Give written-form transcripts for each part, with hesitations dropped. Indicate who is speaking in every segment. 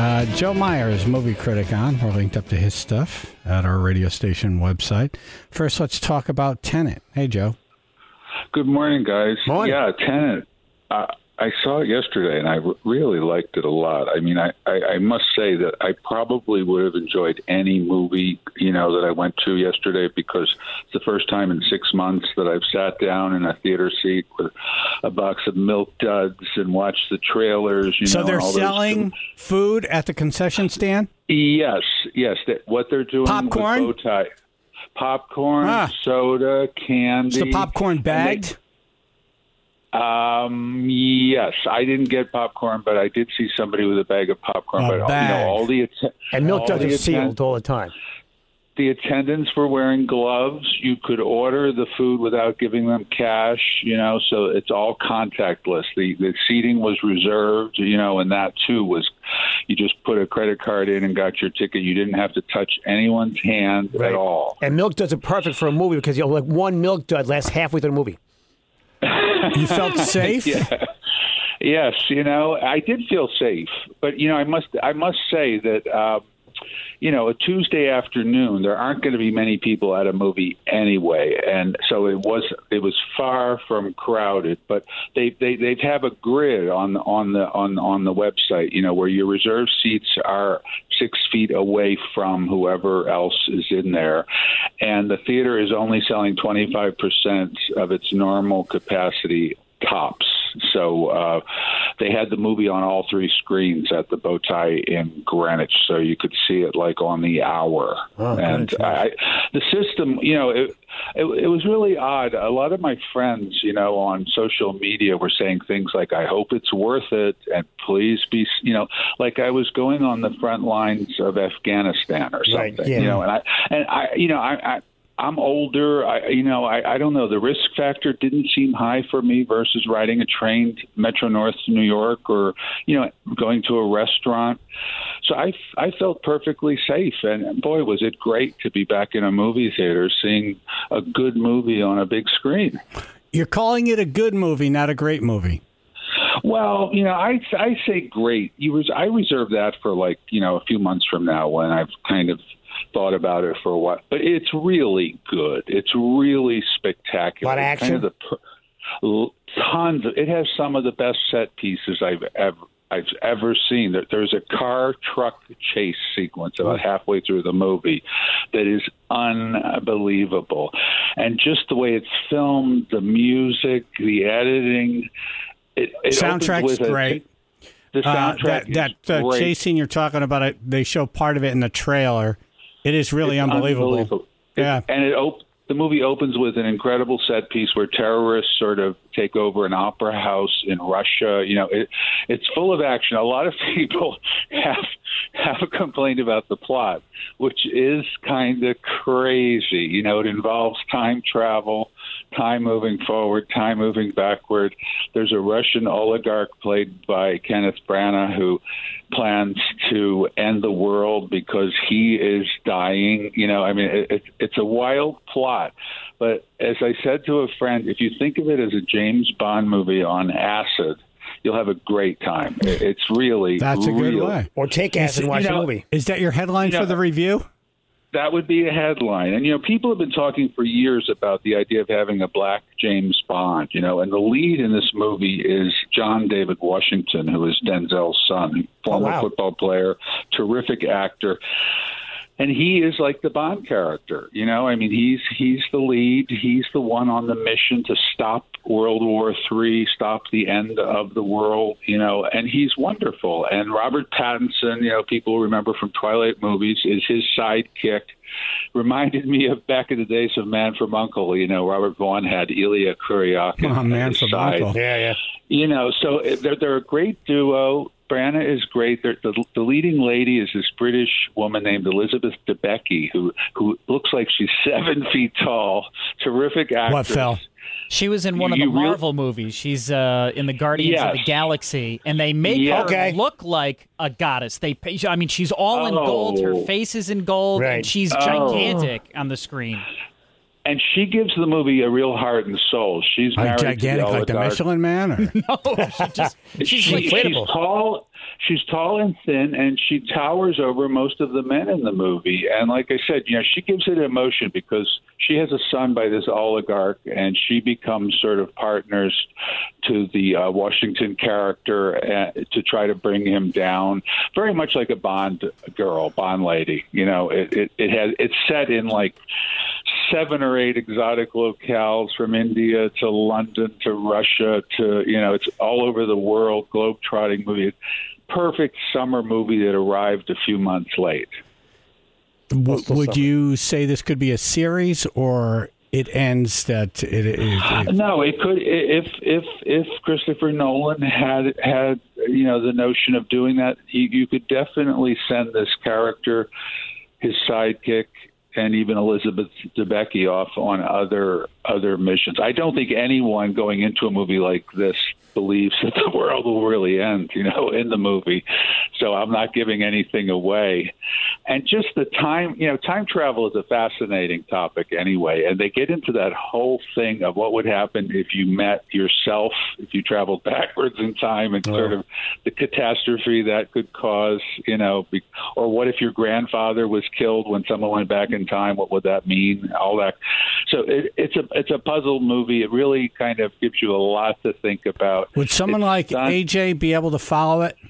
Speaker 1: Joe Myers, movie critic on. We're linked up to his stuff at our radio station website. First, let's talk about Tenet. Hey, Joe.
Speaker 2: Good morning, guys.
Speaker 1: Morning.
Speaker 2: Yeah, Tenet. I saw it yesterday, and I really liked it a lot. I mean, I must say that I probably would have enjoyed any movie, that I went to yesterday, because it's the first time in 6 months that I've sat down in a theater seat with a box of Milk Duds and watched the trailers.
Speaker 1: So they're selling food at the concession stand?
Speaker 2: Yes. What they're doing
Speaker 1: Popcorn?
Speaker 2: with Bowtie. Popcorn, soda, candy.
Speaker 1: Is the popcorn bagged?
Speaker 2: Yes, I didn't get popcorn, but I did see somebody with a bag of popcorn. All the
Speaker 3: and Milk Duds are sealed all the time.
Speaker 2: The attendants were wearing gloves. You could order the food without giving them cash, so it's all contactless. The seating was reserved, and that too was, you just put a credit card in and got your ticket. You didn't have to touch anyone's hand at all.
Speaker 3: And Milk Duds are perfect for a movie because like one Milk Dud lasts halfway through the movie.
Speaker 1: You felt safe?
Speaker 2: Yeah. Yes, I did feel safe, but I must say that a Tuesday afternoon there aren't going to be many people at a movie anyway, and so it was far from crowded. But they have a grid on the website, where your reserved seats are 6 feet away from whoever else is in there, and the theater is only selling 25% of its normal capacity tops. So they had the movie on all 3 screens at the Bowtie in Greenwich, so you could see it like on the hour. And the system, it was really odd. A lot of my friends, on social media were saying things like, I hope it's worth it, and please be, like I was going on the front lines of Afghanistan or something,
Speaker 3: right, yeah.
Speaker 2: I'm older. I don't know. The risk factor didn't seem high for me versus riding a train Metro North to New York, or going to a restaurant. So I felt perfectly safe. And boy, was it great to be back in a movie theater seeing a good movie on a big screen.
Speaker 1: You're calling it a good movie, not a great movie.
Speaker 2: Well, I say great. I reserve that for a few months from now, when I've kind of thought about it for a while. But it's really good. It's really spectacular.
Speaker 3: A lot of action.
Speaker 2: Tons of. It has some of the best set pieces I've ever seen. There's a car truck chase sequence about halfway through the movie that is unbelievable, and just the way it's filmed, the music, the editing. It
Speaker 1: soundtrack's great.
Speaker 2: The soundtrack
Speaker 1: that
Speaker 2: great.
Speaker 1: chasing you're talking about, they show part of it in the trailer. It is really unbelievable. Yeah,
Speaker 2: and the movie opens with an incredible set piece where terrorists sort of take over an opera house in Russia. It's full of action. A lot of people have complained about the plot, which is kind of crazy. It involves time travel, time moving forward, time moving backward. There's a Russian oligarch played by Kenneth Branagh who plans to end the world because he is dying. It's a wild plot. But as I said to a friend, if you think of it as a James Bond movie on acid, you'll have a great time. It's really...
Speaker 1: That's a good way.
Speaker 3: Or take acid and watch the movie.
Speaker 1: Is that your headline for the review?
Speaker 2: That would be a headline. And, people have been talking for years about the idea of having a black James Bond, and the lead in this movie is John David Washington, who is Denzel's son, former football player, terrific actor. And he is like the Bond character, he's the lead. He's the one on the mission to stop World War III, stop the end of the world, and he's wonderful. And Robert Pattinson, people remember from Twilight movies, is his sidekick. Reminded me of back in the days of Man from U.N.C.L.E. Robert Vaughn had Ilya Kuryakin.
Speaker 1: Man from U.N.C.L.E.
Speaker 3: Yeah.
Speaker 2: So they're a great duo. Branagh is great. The leading lady is this British woman named Elizabeth Debicki, who looks like she's 7 feet tall. Terrific actress.
Speaker 1: What fell?
Speaker 4: She was in one of the Marvel movies. She's in the Guardians of the Galaxy, and they make her look like a goddess. She's all in gold. Her face is in gold, and she's gigantic on the screen.
Speaker 2: And she gives the movie a real heart and soul. She's married
Speaker 1: gigantic,
Speaker 2: to the
Speaker 1: like the Michelin Man? Or?
Speaker 4: No, she's inflatable.
Speaker 2: She's tall. she's tall and thin, and she towers over most of the men in the movie. And like I said, she gives it emotion because she has a son by this oligarch, and she becomes sort of partners to the Washington character to try to bring him down. Very much like a Bond girl, Bond lady. It's set in like 7 or 8 exotic locales, from India to London to Russia to, it's all over the world, globe-trotting movie. Perfect summer movie that arrived a few months late.
Speaker 1: Would you say this could be a series, or it ends that it
Speaker 2: No, it could. If Christopher Nolan had the notion of doing that, you could definitely send this character, his sidekick, and even Elizabeth Debicki off on other missions. I don't think anyone going into a movie like this believes that the world will really end, in the movie. So I'm not giving anything away. And just the time, time travel is a fascinating topic anyway. And they get into that whole thing of what would happen if you met yourself, if you traveled backwards in time, and sort of the catastrophe that could cause, or what if your grandfather was killed when someone went back in time? What would that mean? All that. So it's a puzzle movie. It really kind of gives you a lot to think about.
Speaker 1: Would someone like AJ be able to follow it?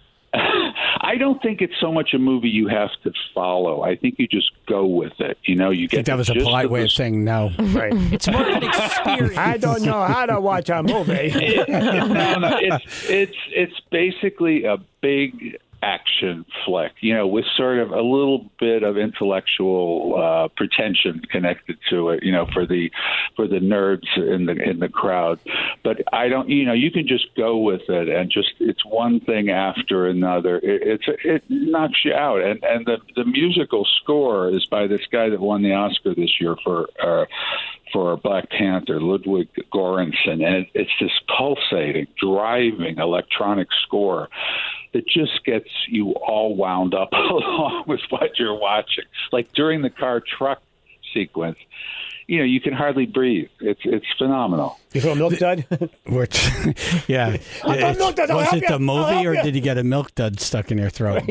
Speaker 2: I don't think it's so much a movie you have to follow. I think you just go with it. You get. I think
Speaker 1: that was a polite way of saying no.
Speaker 3: Right.
Speaker 4: It's more of an experience.
Speaker 3: I don't know how to watch a movie.
Speaker 2: No. It's basically a big action flick, with sort of a little bit of intellectual pretension connected to it, for the nerds in the crowd. But I don't, you can just go with it, and it's one thing after another. It knocks you out, and the musical score is by this guy that won the Oscar this year for Black Panther, Ludwig Göransson, and it's this pulsating, driving electronic score that just gets you all wound up along with what you're watching. Like during the car truck sequence, you can hardly breathe. It's phenomenal.
Speaker 3: You feel milk dud?
Speaker 1: Which, yeah. Was it the movie, or did you get a milk dud stuck in your throat?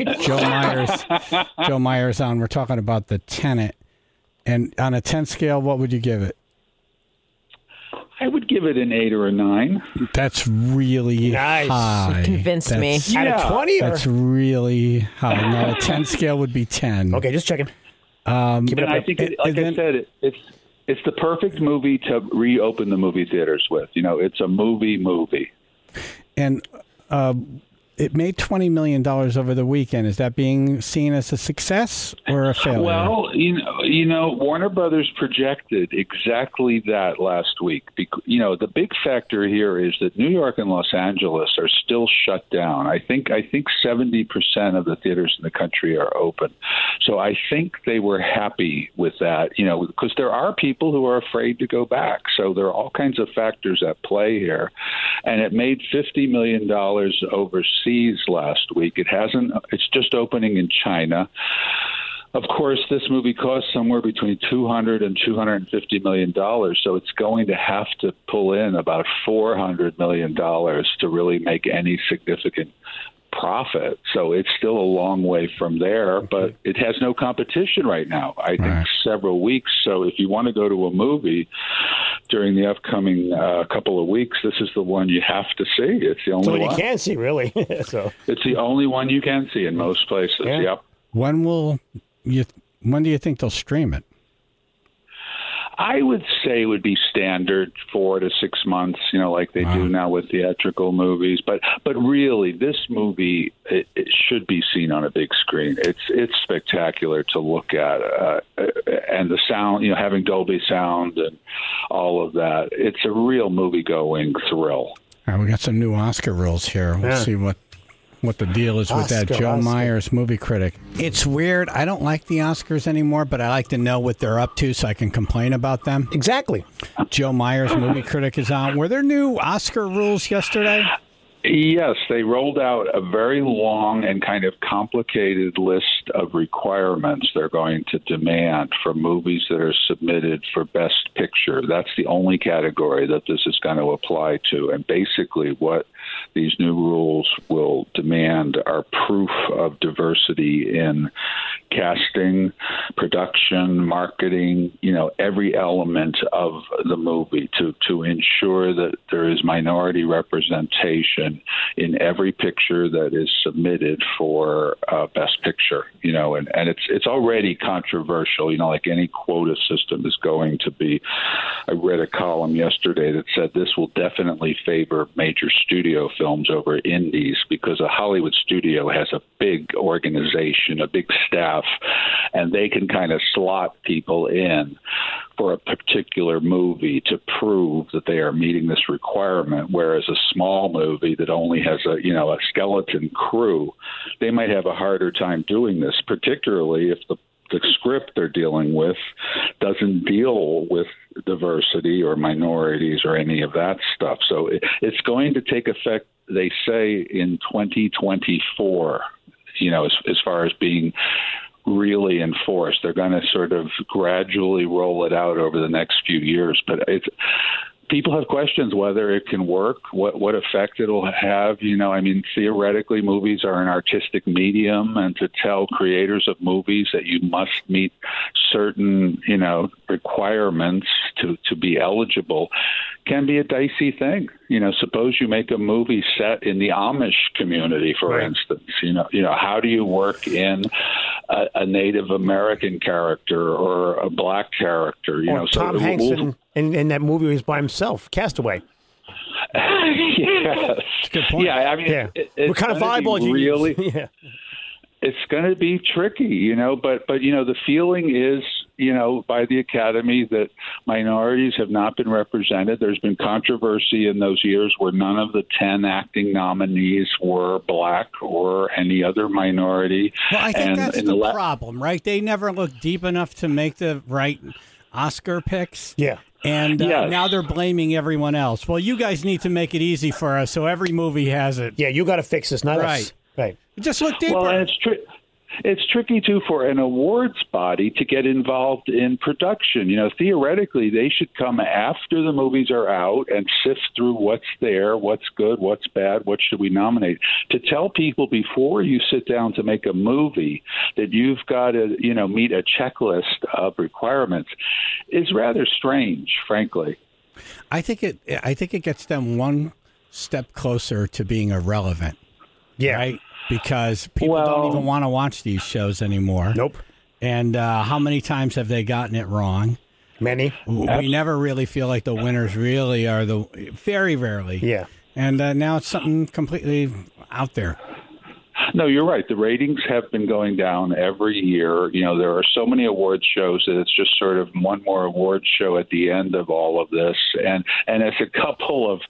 Speaker 1: Joe Myers on. We're talking about the Tenet. And on a 10 scale, what would you give it?
Speaker 2: I would give it an 8 or a 9.
Speaker 1: That's really
Speaker 3: nice.
Speaker 1: High.
Speaker 5: You convinced me.
Speaker 3: Out of 20?
Speaker 1: That's really high. No, a 10 scale would be 10.
Speaker 3: Okay, just checking.
Speaker 2: Keep it up. I think, I said, it's the perfect movie to reopen the movie theaters with. It's a movie. And
Speaker 1: it made $20 million over the weekend. Is that being seen as a success or a failure?
Speaker 2: Well, Warner Brothers projected exactly that last week. The big factor here is that New York and Los Angeles are still shut down. I think 70% of the theaters in the country are open. So I think they were happy with that, because there are people who are afraid to go back. So there are all kinds of factors at play here. And it made $50 million overseas last week. It's just opening in China. Of course, this movie cost somewhere between $200 and $250 million, so it's going to have to pull in about $400 million to really make any significant profit. So it's still a long way from there, but it has no competition right now. I think several weeks. So if you want to go to a movie during the upcoming couple of weeks, this is the one you have to see. It's the only one
Speaker 3: you can see, really. So
Speaker 2: it's the only one you can see in most places.
Speaker 3: Yeah.
Speaker 2: Yep.
Speaker 1: When do you think they'll stream it?
Speaker 2: I would say it would be standard 4 to 6 months, like they do now with theatrical movies. But really, this movie it should be seen on a big screen. It's spectacular to look at, and the sound, having Dolby sound and all of that. It's a real movie-going thrill.
Speaker 1: All right, we got some new Oscar rules here. We'll see what the deal is with that. Joe Myers, movie critic. It's weird. I don't like the Oscars anymore, but I like to know what they're up to so I can complain about them.
Speaker 3: Exactly.
Speaker 1: Joe Myers, movie critic, is on. Were there new Oscar rules yesterday?
Speaker 2: Yes, they rolled out a very long and kind of complicated list of requirements they're going to demand for movies that are submitted for Best Picture. That's the only category that this is going to apply to. And basically what these new rules will demand are proof of diversity in casting, production, marketing, every element of the movie to ensure that there is minority representation in every picture that is submitted for Best Picture, and it's already controversial, like any quota system is going to be. I read a column yesterday that said this will definitely favor major studio films over indies because a Hollywood studio has a big organization, a big staff, and they can kind of slot people in for a particular movie to prove that they are meeting this requirement, whereas a small movie that only has a skeleton crew, they might have a harder time doing this, particularly if the script they're dealing with doesn't deal with diversity or minorities or any of that stuff. So it's going to take effect, they say, in 2024, as far as being really enforced. They're going to sort of gradually roll it out over the next few years, but people have questions whether it can work, what effect it'll have. Theoretically, movies are an artistic medium, and to tell creators of movies that you must meet certain, requirements to be eligible can be a dicey thing. Suppose you make a movie set in the Amish community, for instance. How do you work in a Native American character or a black character?
Speaker 3: Or Tom Hanks in that movie was by himself, Castaway.
Speaker 2: Yes.
Speaker 3: Good point.
Speaker 2: Yeah,
Speaker 3: what kind of eyeball do you
Speaker 2: really?
Speaker 3: Yeah.
Speaker 2: It's going to be tricky, but the feeling is, by the Academy that minorities have not been represented. There's been controversy in those years where none of the 10 acting nominees were black or any other minority.
Speaker 1: Well, I think that's the problem, right? They never looked deep enough to make the right Oscar picks.
Speaker 3: Yeah.
Speaker 1: And now they're blaming everyone else. Well, you guys need to make it easy for us so every movie has it.
Speaker 3: Yeah, you got to fix this, not us. Right.
Speaker 1: Just look deeper.
Speaker 2: Well, and it's tricky, too, for an awards body to get involved in production. Theoretically, they should come after the movies are out and sift through what's there, what's good, what's bad, what should we nominate. To tell people before you sit down to make a movie that you've got to, meet a checklist of requirements is rather strange, frankly.
Speaker 1: I think it gets them one step closer to being irrelevant.
Speaker 3: Yeah.
Speaker 1: Right? Because people don't even want to watch these shows anymore.
Speaker 3: Nope.
Speaker 1: And how many times have they gotten it wrong?
Speaker 3: Many.
Speaker 1: We never really feel like the winners really are very rarely.
Speaker 3: Yeah.
Speaker 1: And now it's something completely out there.
Speaker 2: No, you're right. The ratings have been going down every year. There are so many award shows that it's just sort of one more award show at the end of all of this. And as a couple of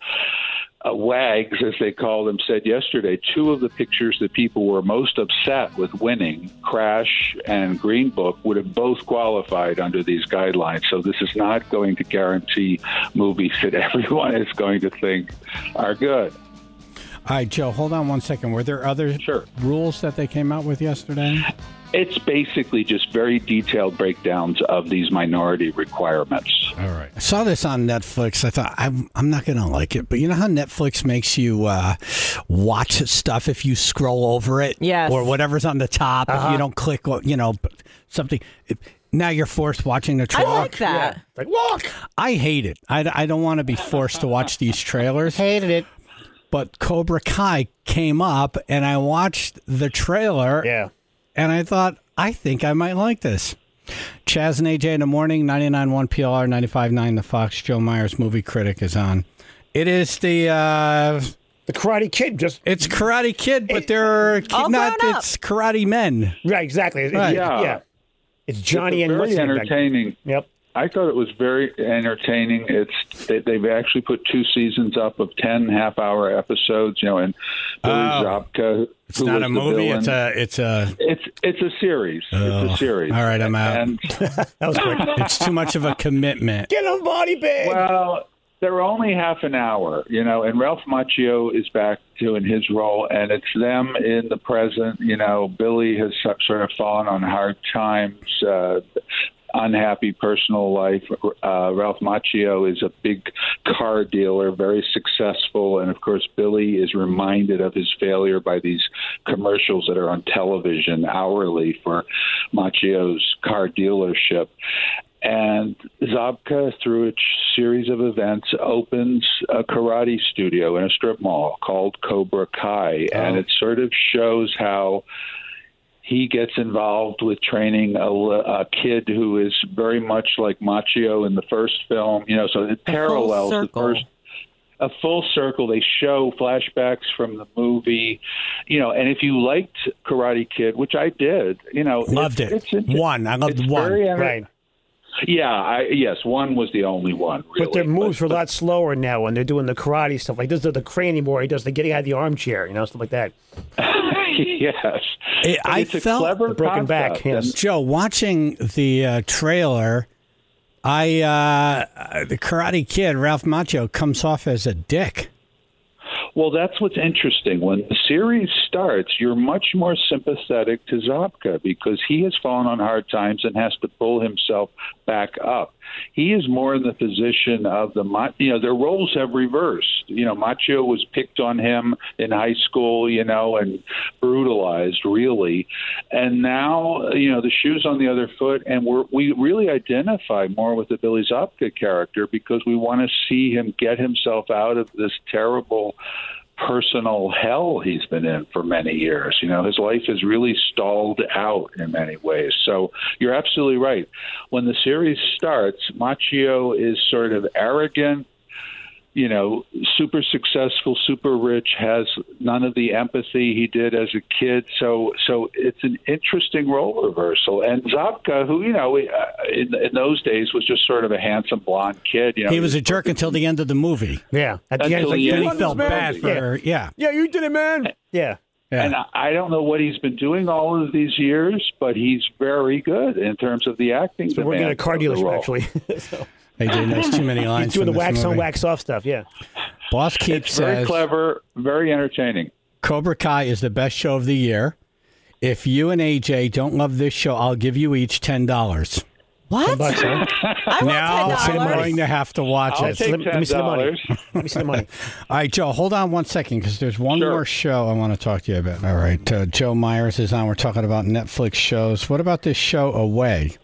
Speaker 2: wags, as they call them, said yesterday, two of the pictures that people were most upset with winning, Crash and Green Book, would have both qualified under these guidelines. So this is not going to guarantee movies that everyone is going to think are good.
Speaker 1: All right, Joe, hold on one second. Were there other rules that they came out with yesterday?
Speaker 2: It's basically just very detailed breakdowns of these minority requirements.
Speaker 1: All right. I saw this on Netflix. I thought, I'm not going to like it. But you know how Netflix makes you watch stuff if you scroll over it?
Speaker 5: Yes.
Speaker 1: Or whatever's on the top. If you don't click, something. Now you're forced watching the trailer.
Speaker 5: I like that.
Speaker 3: Yeah. Like, look!
Speaker 1: I hate it. I don't want to be forced to watch these trailers.
Speaker 3: Hated it.
Speaker 1: But Cobra Kai came up, and I watched the trailer.
Speaker 3: Yeah.
Speaker 1: And I thought, I think I might like this. Chaz and AJ in the morning, 99.1 PLR, 95.9 The Fox. Joe Myers, movie critic, is on. It is the
Speaker 3: Karate Kid.
Speaker 1: It's Karate Kid, but they're not. It's Karate Men.
Speaker 3: Right, exactly.
Speaker 2: Right.
Speaker 3: Yeah. It's Johnny
Speaker 2: it's
Speaker 3: and
Speaker 2: very entertaining.
Speaker 3: Yep.
Speaker 2: I thought it was very entertaining. They've actually put 2 seasons up of 10 half-hour episodes. And Billy Zabka.
Speaker 1: It's not a movie. It's a
Speaker 2: series. It's a series.
Speaker 1: All right, I'm out.
Speaker 2: And
Speaker 3: that was quick.
Speaker 1: It's too much of a commitment.
Speaker 3: Get him, body bag.
Speaker 2: Well, They're only half an hour, and Ralph Macchio is back doing his role, and it's them in the present. Billy has sort of fallen on hard times, unhappy personal life. Ralph Macchio is a big car dealer, very successful, and of course Billy is reminded of his failure by these commercials that are on television hourly for Macchio's car dealership. And Zabka, through a series of events, opens a karate studio in a strip mall called Cobra Kai. Oh. And it sort of shows how he gets involved with training a kid who is very much like Macchio in the first film. So it parallels the first. A full circle. They show flashbacks from the movie, and if you liked Karate Kid, which I did,
Speaker 1: loved it. I loved one.
Speaker 3: Right.
Speaker 2: Yeah, yes, one was the only one, really.
Speaker 3: But their moves are a lot slower now when they're doing the karate stuff. Like, does the crane anymore. He does the getting out of the armchair, stuff like that.
Speaker 2: Yes.
Speaker 1: I felt
Speaker 2: clever
Speaker 3: the broken
Speaker 2: concept.
Speaker 3: back. Yes.
Speaker 1: Joe, watching the trailer, the Karate Kid, Ralph Macchio, comes off as a dick.
Speaker 2: Well, that's what's interesting. When the series starts, you're much more sympathetic to Zabka because he has fallen on hard times and has to pull himself back up. He is more in the position of their roles have reversed. Macchio was picked on him in high school, and brutalized, really. And now, the shoe's on the other foot, and we really identify more with the Billy Zabka character because we want to see him get himself out of this terrible personal hell he's been in for many years. His life is really stalled out in many ways. So you're absolutely right. When the series starts, Macchio is sort of arrogant, super successful, super rich, has none of the empathy he did as a kid. So it's an interesting role reversal. And Zabka, who, in those days was just sort of a handsome blonde kid.
Speaker 1: He was a jerk until the end of the movie.
Speaker 3: Yeah. At the end,
Speaker 1: he felt bad for,
Speaker 3: Yeah, you did it, man. Yeah.
Speaker 2: And I don't know what he's been doing all of these years, but he's very good in terms of the acting.
Speaker 3: So we're getting a car dealership, actually. So.
Speaker 1: AJ knows too many lines.
Speaker 3: He's doing the wax
Speaker 1: movie.
Speaker 3: on, wax off stuff, yeah.
Speaker 1: Boss Keith says...
Speaker 2: very clever, very entertaining.
Speaker 1: Cobra Kai is the best show of the year. If you and AJ don't love this show, I'll give you each $10.
Speaker 5: What?
Speaker 3: $10, huh?
Speaker 1: Now I'm going to have to watch
Speaker 2: I'll
Speaker 1: it.
Speaker 2: take
Speaker 3: Let me see the money. Let me see the money.
Speaker 1: All right, Joe, hold on one second because there's one more show I want to talk to you about. All right, Joe Myers is on. We're talking about Netflix shows. What about this show, Away?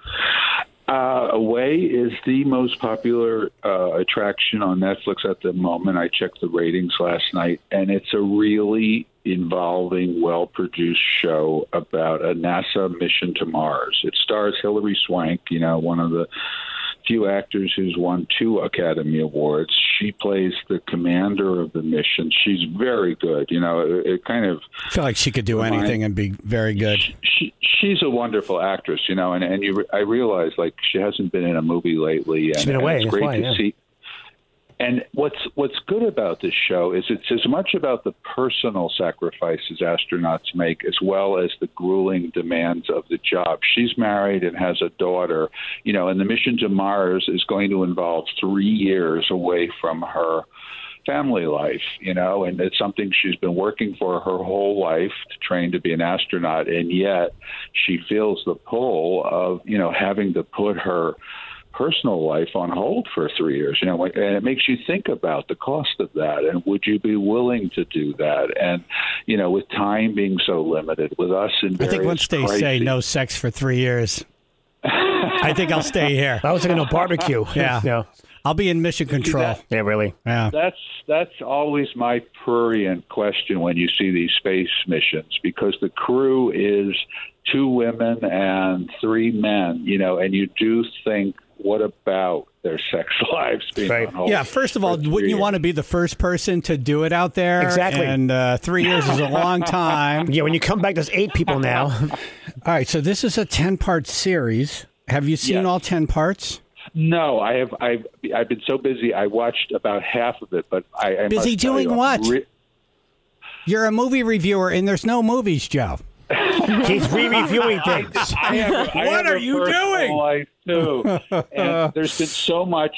Speaker 2: Away is the most popular attraction on Netflix at the moment. I checked the ratings last night, and it's a really involving, well-produced show about a NASA mission to Mars. It stars Hilary Swank, one of the few actors who's won 2 Academy Awards. She plays the commander of the mission. She's very good. It kind of...
Speaker 1: I feel like she could do anything and be very good.
Speaker 2: She's a wonderful actress, I realize, like, she hasn't been in a movie lately. And,
Speaker 3: she's been away.
Speaker 2: And it's great to see. And what's good about this show is it's as much about the personal sacrifices astronauts make as well as the grueling demands of the job. She's married and has a daughter, and the mission to Mars is going to involve 3 years away from her family life, and it's something she's been working for her whole life to train to be an astronaut, and yet she feels the pull of, having to put her personal life on hold for 3 years, and it makes you think about the cost of that, and would you be willing to do that? And, with time being so limited, with us in various
Speaker 1: I think once they say no sex for 3 years, I think I'll stay here.
Speaker 3: I was thinking no barbecue.
Speaker 1: Yeah. I'll be in mission control.
Speaker 3: Yeah, really.
Speaker 1: Yeah.
Speaker 2: That's always my prurient question when you see these space missions, because the crew is 2 women and 3 men, and you do think, what about their sex lives being on hold?
Speaker 1: Yeah, first of all, wouldn't you want to be the first person to do it out there?
Speaker 3: Exactly.
Speaker 1: And 3 years is a long time.
Speaker 3: Yeah, when you come back, there's 8 people now.
Speaker 1: All right, so this is a 10-part series. Have you seen all 10 parts?
Speaker 2: No, I have. I've been so busy. I watched about half of it, but I
Speaker 1: busy doing what? You're a movie reviewer, and there's no movies, Joe.
Speaker 3: He's re-reviewing things.
Speaker 1: What are you doing?
Speaker 2: Life too. And there's been so much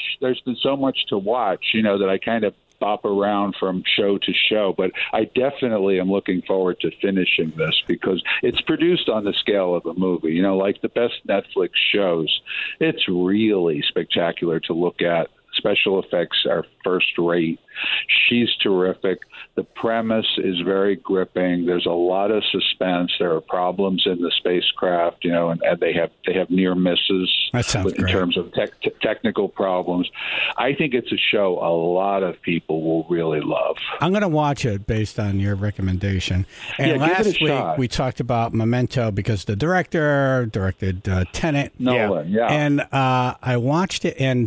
Speaker 2: to watch, that I kind of bop around from show to show, but I definitely am looking forward to finishing this because it's produced on the scale of a movie, like the best Netflix shows. It's really spectacular to look at. Special effects are first rate. She's terrific. The premise is very gripping. There's a lot of suspense. There are problems in the spacecraft, and they have near misses in terms of technical problems. I think it's a show a lot of people will really love.
Speaker 1: I'm going to watch it based on your recommendation. And last week we talked about Memento because the director directed Tenet.
Speaker 2: Nolan, yeah.
Speaker 1: And I watched it and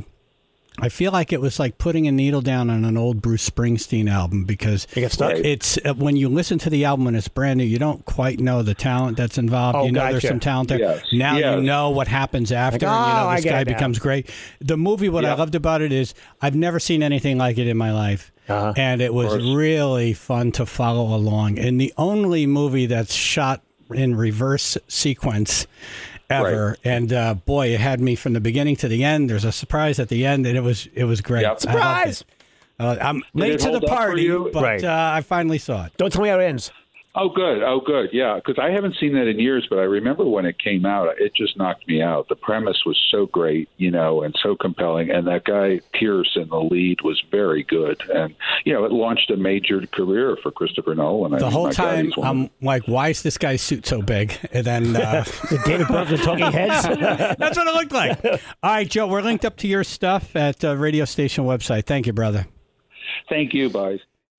Speaker 1: I feel like it was like putting a needle down on an old Bruce Springsteen album because it's when you listen to the album when it's brand new, you don't quite know the talent that's involved. There's some talent there.
Speaker 2: Yes.
Speaker 1: Now you know what happens after. And, this guy becomes great. The movie, what I loved about it is I've never seen anything like it in my life. And it was really fun to follow along. And the only movie that's shot in reverse sequence ever. Right. And boy, it had me from the beginning to the end. There's a surprise at the end, and it was great.
Speaker 2: Yep.
Speaker 3: Surprise!
Speaker 1: I'm late to the party, but I finally saw it.
Speaker 3: Don't tell me how it ends.
Speaker 2: Oh, good. Yeah, because I haven't seen that in years, but I remember when it came out, it just knocked me out. The premise was so great, and so compelling. And that guy, Pierce, in the lead was very good. And, it launched a major career for Christopher Nolan.
Speaker 1: The whole time, I'm like, why is this guy's suit so big? And then...
Speaker 3: David Brooks Talking Heads?
Speaker 1: That's what it looked like. All right, Joe, we're linked up to your stuff at the radio station website. Thank you, brother.
Speaker 2: Thank you, guys.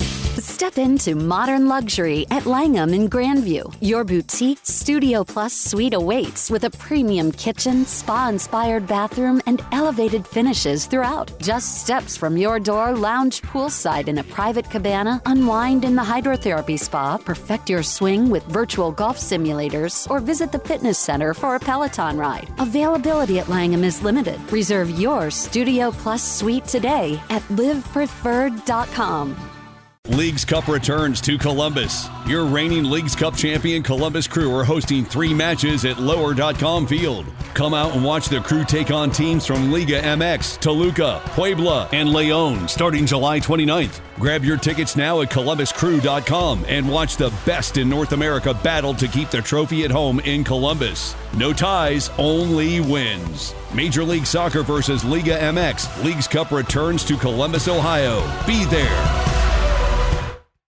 Speaker 5: Step into modern luxury at Langham in Grandview. Your boutique Studio Plus suite awaits with a premium kitchen, spa-inspired bathroom, and elevated finishes throughout. Just steps from your door, lounge poolside in a private cabana, unwind in the hydrotherapy spa, perfect your swing with virtual golf simulators, or visit the fitness center for a Peloton ride. Availability at Langham is limited. Reserve your Studio Plus suite today at livepreferred.com.
Speaker 6: Leagues Cup returns to Columbus. Your reigning Leagues Cup champion Columbus Crew are hosting 3 matches at Lower.com Field. Come out and watch the Crew take on teams from Liga MX, Toluca, Puebla, and León starting July 29th. Grab your tickets now at ColumbusCrew.com and watch the best in North America battle to keep the trophy at home in Columbus. No ties, only wins. Major League Soccer versus Liga MX. Leagues Cup returns to Columbus, Ohio. Be there.